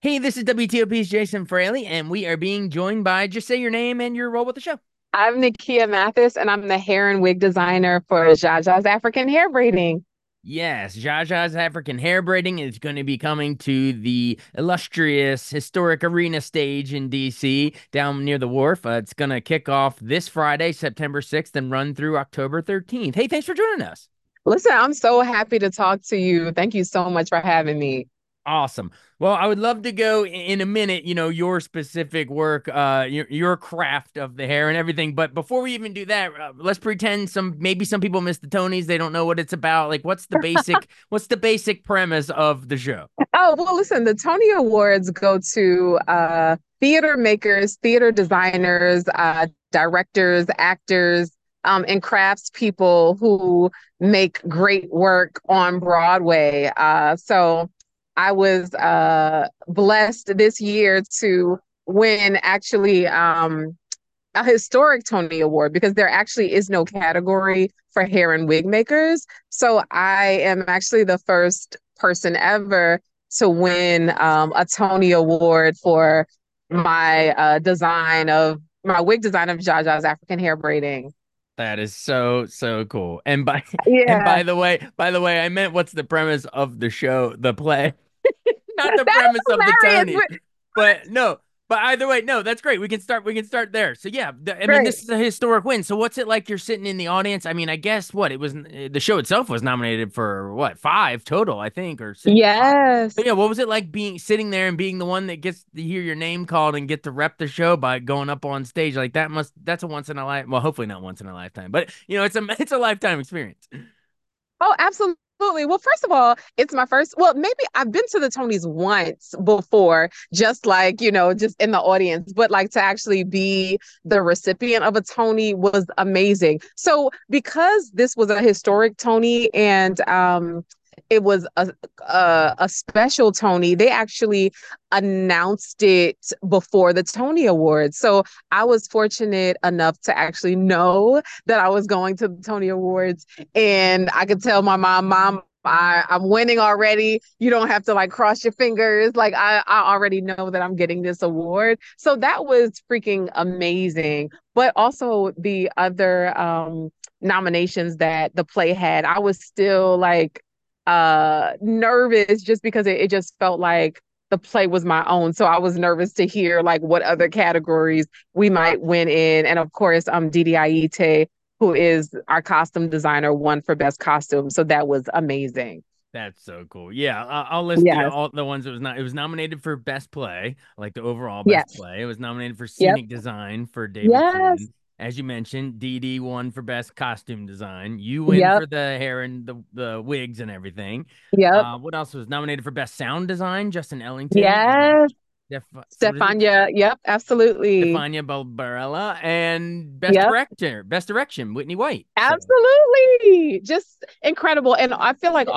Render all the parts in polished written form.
Hey, this is WTOP's Jason Fraley, and we are being joined by just say your name and your role with the show. I'm Nakia Mathis, and I'm the hair and wig designer for Jaja's African Hair Braiding. Yes, Zsa Zsa's African Hair Braiding is going to be coming to the illustrious historic arena stage in DC down near the wharf. It's going to kick off this Friday, September 6th, and run through October 13th. Hey, thanks for joining us. Listen, I'm so happy to talk to you. Thank you so much for having me. Awesome. Well, I would love to go in a minute, your specific work, your craft of the hair and everything. But before we even do that, let's pretend maybe some people miss the Tonys. They don't know what it's about. Like, what's the basic premise of the show? Oh, well, listen, the Tony Awards go to theater makers, theater designers, directors, actors, and crafts people who make great work on Broadway. So I was blessed this year to win actually a historic Tony Award because there actually is no category for hair and wig makers. So I am actually the first person ever to win a Tony Award for my design of my wig design of Jaja's African hair braiding. That is so cool. And by and Yeah, by the way, I meant what's the premise of the show, the play, not the that is premise of the hilarious. Tonys. But no, but either way, no, that's great. We can start there. So yeah, I mean, Great. this is a historic win. So what's it like you're sitting in the audience? I mean, I guess what it was the show itself was nominated for what, five total, I think, or six. Yes. But yeah, what was it like being sitting there and being the one that gets to hear your name called and get to rep the show by going up on stage? Like that's a once in a life, well, hopefully not once in a lifetime, but it's a lifetime experience. Oh, absolutely. Well, first of all, it's my first. Well, maybe I've been to the Tonys once before, just like, just in the audience, but like to actually be the recipient of a Tony was amazing. So, because this was a historic Tony and it was a special Tony, they actually announced it before the Tony Awards. So, I was fortunate enough to actually know that I was going to the Tony Awards and I could tell my mom, I'm winning already. You don't have to like cross your fingers. Like I already know that I'm getting this award. So that was freaking amazing. But also the other nominations that the play had, I was still like nervous just because it just felt like the play was my own. So I was nervous to hear like what other categories we might win in. And of course, Didi Aite, who is our costume designer, won for best costume. So that was amazing. That's so cool. Yeah, I'll list Yes. all the ones that was not. It was nominated for best play, like the overall best Yes. play. It was nominated for Yep. scenic design for David Yes. Quinn. As you mentioned, Dee Dee won for best costume design. You win Yep. for the hair and the wigs and everything. Yep. What else was nominated for best sound design? Justin Ellington and Yes. what is it? Stefania. Yep. Absolutely. Stefania Barbarella and best Yep. director, best direction, Whitney White. So Absolutely. Just incredible. And I feel like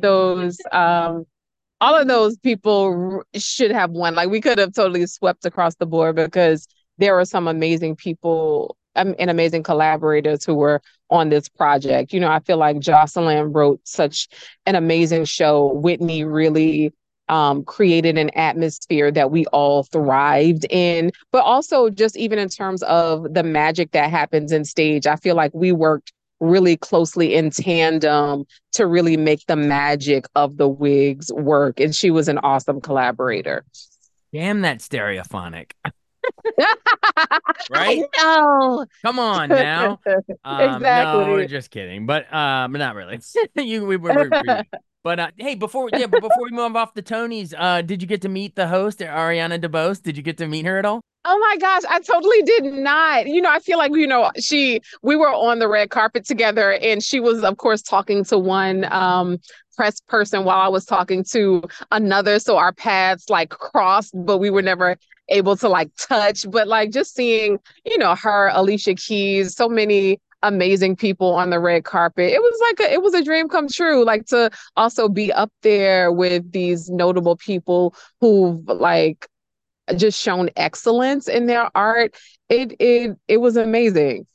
all of those people should have won. Like we could have totally swept across the board because there were some amazing people and amazing collaborators who were on this project. I feel like Jocelyn wrote such an amazing show. Whitney really created an atmosphere that we all thrived in, but also just even in terms of the magic that happens in stage, I feel like we worked really closely in tandem to really make the magic of the wigs work. And she was an awesome collaborator. damn that stereophonic, I right? know. Come on now. No, Exactly. just kidding. But not really. We were pretty good. But hey, before we move off the Tonys, did you get to meet the host, Ariana DeBose? Did you get to meet her at all? Oh my gosh, I totally did not. I feel like, we were on the red carpet together and she was, of course, talking to one press person while I was talking to another. So our paths like crossed, but we were never able to like touch. But like just seeing, her, Alicia Keys, so many amazing people on the red carpet. It was a dream come true. Like to also be up there with these notable people who've like just shown excellence in their art. It was amazing.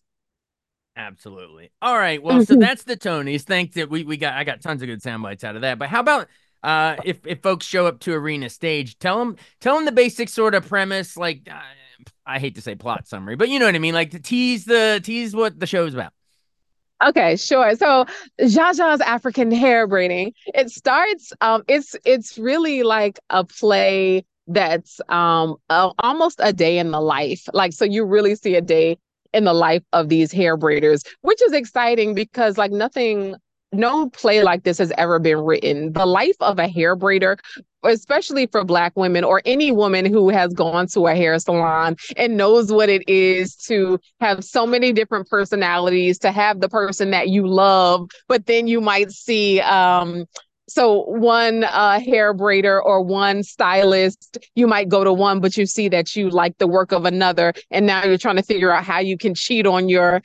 Absolutely. All right. Well, so that's the Tonys. Thanks that we got I got tons of good sound bites out of that. But how about if folks show up to Arena Stage, tell them the basic sort of premise. Like, I hate to say plot summary, but you know what I mean. Like to tease what the show's about. Okay, sure. So Zsa Zsa's African hair braiding. It starts it's really like a play that's almost a day in the life. Like so you really see a day in the life of these hair braiders, which is exciting because like nothing no play like this has ever been written. The life of a hair braider, especially for Black women or any woman who has gone to a hair salon and knows what it is to have so many different personalities, to have the person that you love, but then you might see so one hair braider or one stylist, you might go to one, but you see that you like the work of another, and now you're trying to figure out how you can cheat on your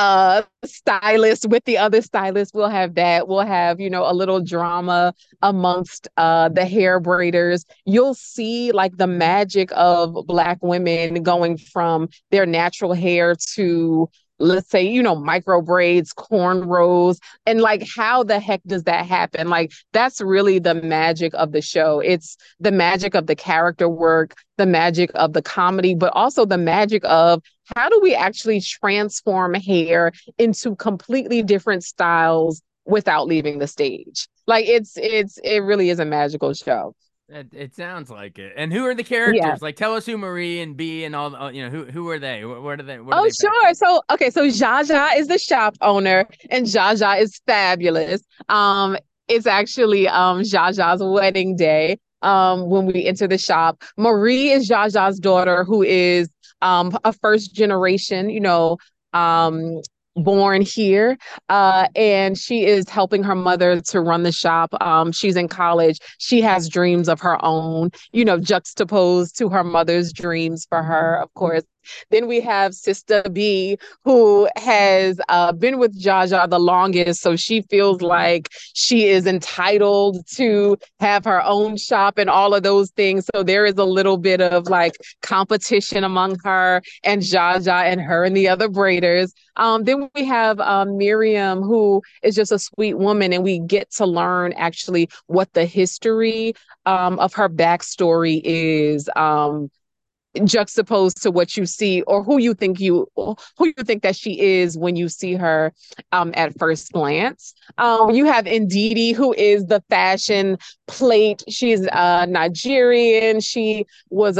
stylist with the other stylist. We'll have that. We'll have, you know, a little drama amongst the hair braiders. You'll see like the magic of Black women going from their natural hair to, let's say, you know, micro braids, cornrows, and like how the heck does that happen? Like that's really the magic of the show. It's the magic of the character work, the magic of the comedy, but also the magic of how do we actually transform hair into completely different styles without leaving the stage? Like it really is a magical show. It sounds like it. And who are the Yeah. characters? Like, tell us who Marie and B and all. You know, who are they? What are they? What are Oh, they factor? sure. So, okay, so Zsa Zsa is the shop owner, and Zsa Zsa is fabulous. It's actually Zsa Zsa's wedding day. When we enter the shop, Marie is Zsa Zsa's daughter, who is a first generation, you know, um, born here, and she is helping her mother to run the shop. She's in college. She has dreams of her own, you know, juxtaposed to her mother's dreams for her, of course. Then we have Sister B, who has been with Zsa Zsa the longest, so she feels like she is entitled to have her own shop and all of those things. So there is a little bit of like competition among her and Zsa Zsa and her and the other braiders. Then we have Miriam, who is just a sweet woman, and we get to learn actually what the history of her backstory is. Juxtaposed to what you see or who you think that she is when you see her at first glance. You have Ndidi, who is the fashion plate. She's Nigerian. She was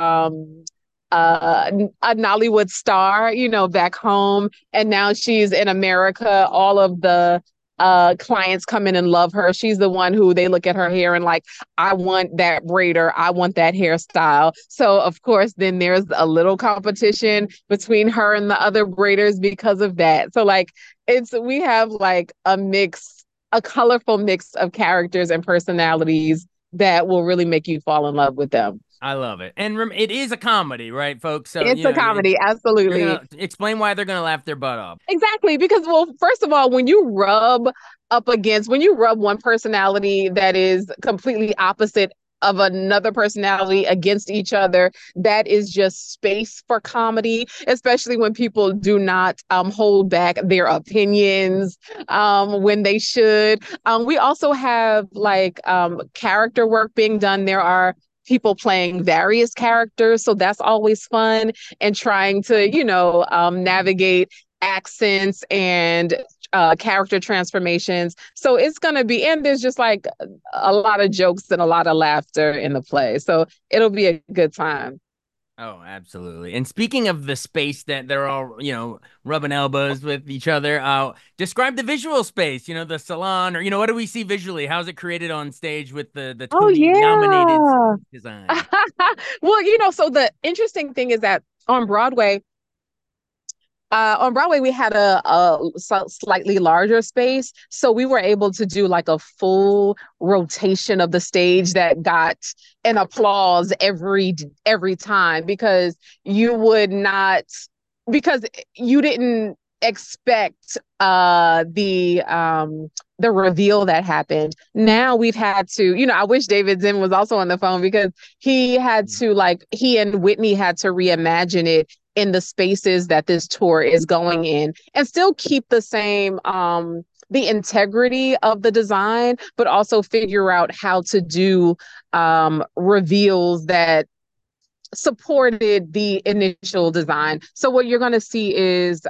a Nollywood star, you know, back home, and now she's in America. All of the clients come in and love her. She's the one who they look at her hair and like, I want that braider, I want that hairstyle. So of course, then there's a little competition between her and the other braiders because of that. So like we have like a colorful mix of characters and personalities that will really make you fall in love with them. I love it. And it is a comedy, right, folks? So It's you a know, comedy, you're absolutely. gonna explain why they're gonna laugh their butt off. Exactly. Because, well, first of all, when you rub one personality that is completely opposite of another personality against each other, that is just space for comedy, especially when people do not hold back their opinions when they should. We also have like character work being done. There are people playing various characters, so that's always fun and trying to, you know, navigate accents and character transformations. So it's going to be, and there's just like a lot of jokes and a lot of laughter in the play. So it'll be a good time. Oh, absolutely. And speaking of the space that they're all, you know, rubbing elbows with each other, describe the visual space, you know, the salon, or, you know, what do we see visually? How's it created on stage with the Oh, Tony nominated yeah. design? Well, you know, so the interesting thing is that on Broadway, we had a slightly larger space, so we were able to do like a full rotation of the stage that got an applause every time because you would not because you didn't expect the reveal that happened. Now we've had to, you know, I wish David Zinn was also on the phone because he and Whitney had to reimagine it in the spaces that this tour is going in and still keep the integrity of the design, but also figure out how to do reveals that supported the initial design. So what you're going to see is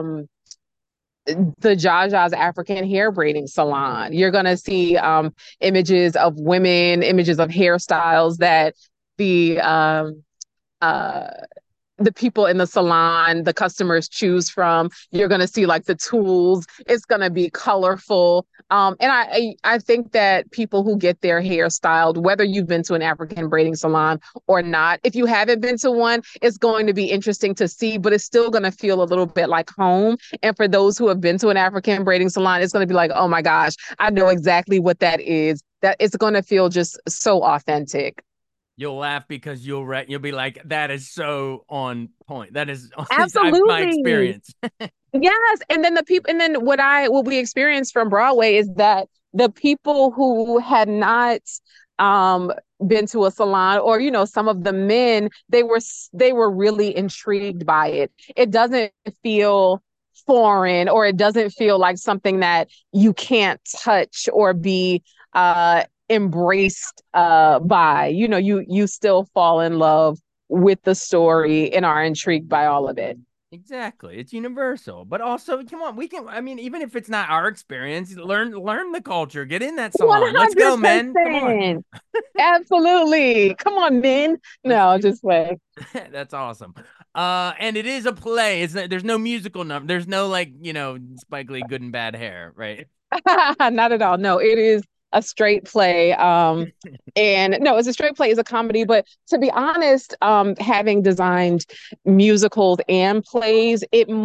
the Jaja's African hair braiding salon. You're going to see images of women, images of hairstyles that the uh, the people in the salon, the customers choose from. You're going to see like the tools. It's going to be colorful. And I think that people who get their hair styled, whether you've been to an African braiding salon or not, if you haven't been to one, it's going to be interesting to see, but it's still going to feel a little bit like home. And for those who have been to an African braiding salon, it's going to be like, oh my gosh, I know exactly what that is. That it's going to feel just so authentic. You'll laugh because you'll be like, that is so on point. That is my Absolutely. experience. Yes, and then the people, and then what we experienced from Broadway is that the people who had not um been to a salon, or some of the men, they were really intrigued by it. It doesn't feel foreign, or it doesn't feel like something that you can't touch or be embraced by. You still fall in love with the story and are intrigued by all of it. Exactly. It's universal. But also, come on, we can I mean, even if it's not our experience, learn the culture. Get in that salon. Let's go, men. Come on. 100%. Absolutely. Come on, men. Let's No, do just like That's awesome. And it is a play. There's no musical number. There's no like, Spike Lee good and bad hair, right? not at all. No, it is a straight play. And no, it's a straight play, it's a comedy. But to be honest, having designed musicals and plays,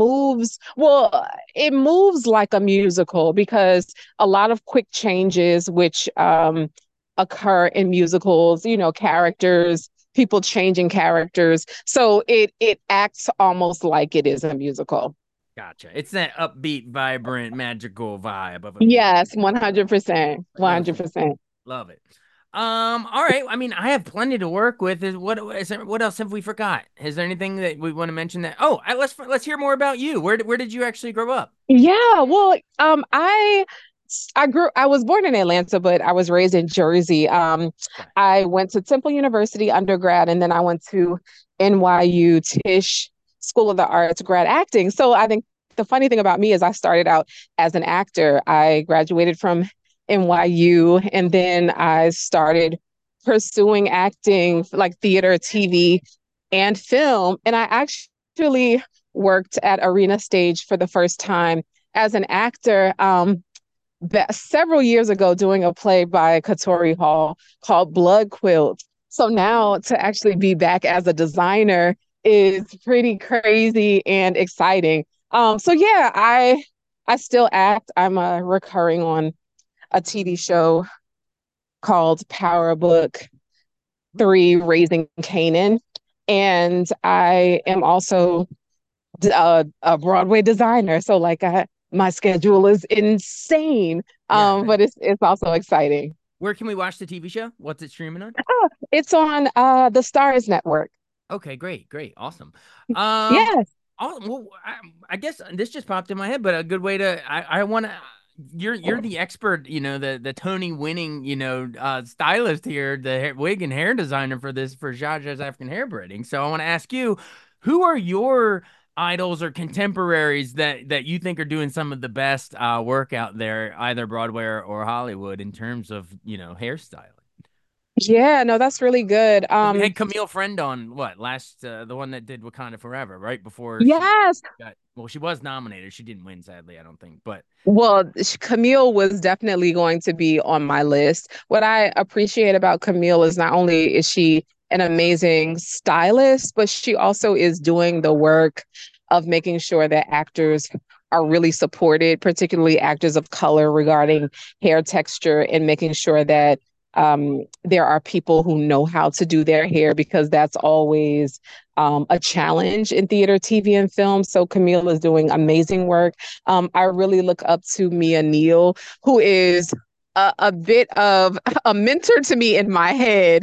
it moves like a musical because a lot of quick changes, which occur in musicals, characters, people changing characters. So it acts almost like it is a musical. Gotcha. It's that upbeat, vibrant, magical vibe of a music. Yes, 100%. Listen, 100%. love it. All right. I mean, I have plenty to work with. What else have we forgot? Is there anything that we want to mention that? Oh, let's hear more about you. Where did you actually grow up? Yeah, well, I was born in Atlanta, but I was raised in Jersey. Okay. I went to Temple University undergrad, and then I went to NYU Tisch School of the Arts grad acting. So I think the funny thing about me is I started out as an actor. I graduated from NYU, and then I started pursuing acting, like theater, TV, and film. And I actually worked at Arena Stage for the first time as an actor several years ago doing a play by Katori Hall called Blood Quilt. So now to actually be back as a designer is pretty crazy and exciting. So yeah, I still act. I'm recurring on a TV show called Power Book 3 Raising Canaan. And I am also a Broadway designer. So like my schedule is insane. Yeah. But it's also exciting. Where can we watch the TV show? What's it streaming on? Oh, it's on the Stars Network. Okay, great, great, awesome. Um, Yes. well, I guess this just popped in my head, but a good way to I want to. You're the expert, the Tony winning, stylist here, the wig and hair designer for Jaja's African hair braiding. So I want to ask you, who are your idols or contemporaries that you think are doing some of the best work out there, either Broadway or Hollywood, in terms of hairstyling? Yeah, no, that's really good. Because we had Camille Friend on the one that did Wakanda Forever, right before Yes. she was nominated. She didn't win, sadly, I don't think. But Well, Camille was definitely going to be on my list. What I appreciate about Camille is not only is she an amazing stylist, but she also is doing the work of making sure that actors are really supported, particularly actors of color, regarding hair texture, and making sure that there are people who know how to do their hair, because that's always a challenge in theater, TV, and film. So Camille is doing amazing work. I really look up to Mia Neal, who is a bit of a mentor to me in my head.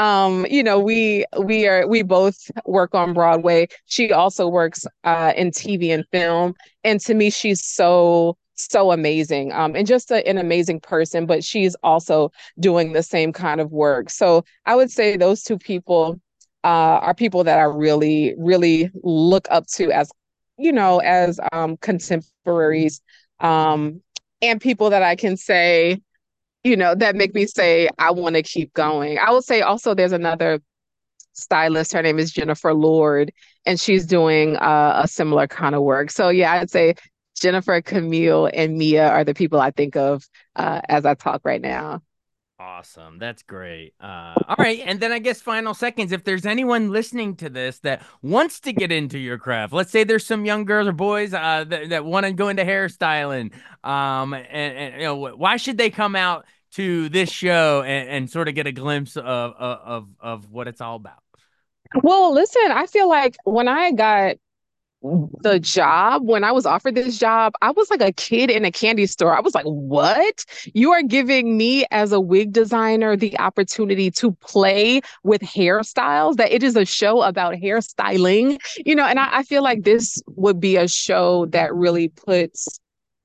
We both work on Broadway. She also works in TV and film, and to me, she's so so amazing, and just an amazing person, but she's also doing the same kind of work. So I would say those two people are people that I really, really look up to as, as contemporaries, um, and people that I can say, that make me say, I want to keep going. I would say also there's another stylist. Her name is Jennifer Lord, and she's doing a similar kind of work. So yeah, I'd say Jennifer, Camille, and Mia are the people I think of as I talk right now. Awesome. That's great. All right. And then I guess final seconds, if there's anyone listening to this that wants to get into your craft, let's say there's some young girls or boys that want to go into hairstyling. And why should they come out to this show and sort of get a glimpse of what it's all about? Well, listen, I feel like when I got the job, when I was offered this job, I was like a kid in a candy store. I was like, what? You are giving me, as a wig designer, the opportunity to play with hairstyles, that it is a show about hairstyling, and I feel like this would be a show that really puts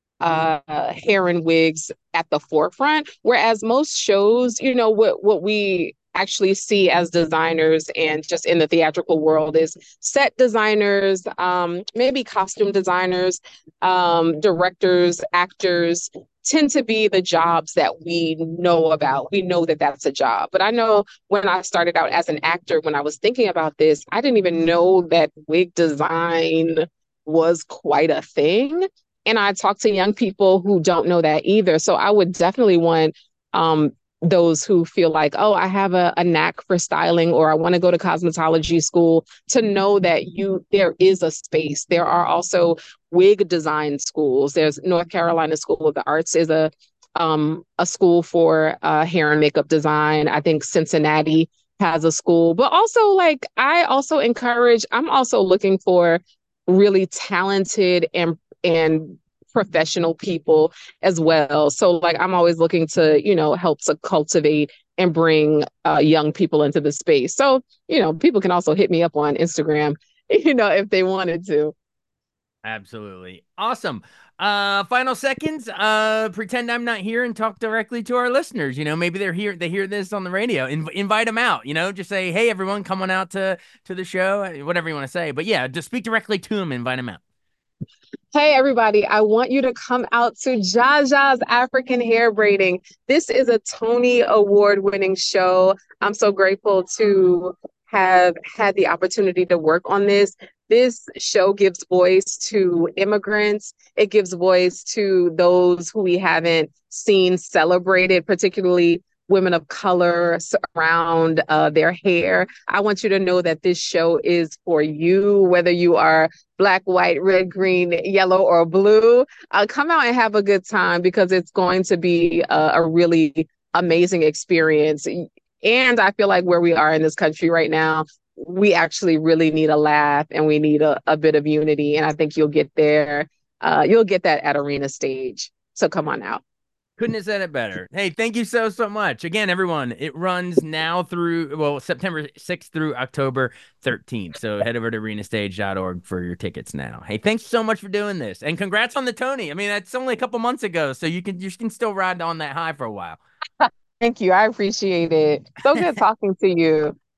hair and wigs at the forefront. Whereas most shows, what we actually see as designers and just in the theatrical world is set designers, maybe costume designers, directors, actors tend to be the jobs that we know about. We know that that's a job. But I know when I started out as an actor, when I was thinking about this, I didn't even know that wig design was quite a thing. And I talk to young people who don't know that either. So I would definitely want those who feel like, oh, I have a knack for styling, or I want to go to cosmetology school, to know that there is a space. There are also wig design schools. There's North Carolina School of the Arts is a school for hair and makeup design. I think Cincinnati has a school, but also like I'm also looking for really talented and professional people as well. So like I'm always looking to, help to cultivate and bring young people into the space. So, people can also hit me up on Instagram, if they wanted to. Absolutely. Awesome. Final seconds. Pretend I'm not here and talk directly to our listeners. Maybe they hear this on the radio. Invite them out, just say, hey, everyone, come on out to the show, whatever you want to say. But yeah, just speak directly to them, invite them out. Hey, everybody, I want you to come out to Jaja's African Hair Braiding. This is a Tony Award winning show. I'm so grateful to have had the opportunity to work on this. This show gives voice to immigrants. It gives voice to those who we haven't seen celebrated, particularly women of color around their hair. I want you to know that this show is for you, whether you are Black, white, red, green, yellow, or blue. Come out and have a good time, because it's going to be a really amazing experience. And I feel like where we are in this country right now, we actually really need a laugh, and we need a bit of unity. And I think you'll get there. You'll get that at Arena Stage. So come on out. Couldn't have said it better. Hey, thank you so much. Again, everyone, it runs now through, September 6th through October 13th. So head over to arenastage.org for your tickets now. Hey, thanks so much for doing this. And congrats on the Tony. I mean, that's only a couple months ago, so you can still ride on that high for a while. Thank you. I appreciate it. So good talking to you.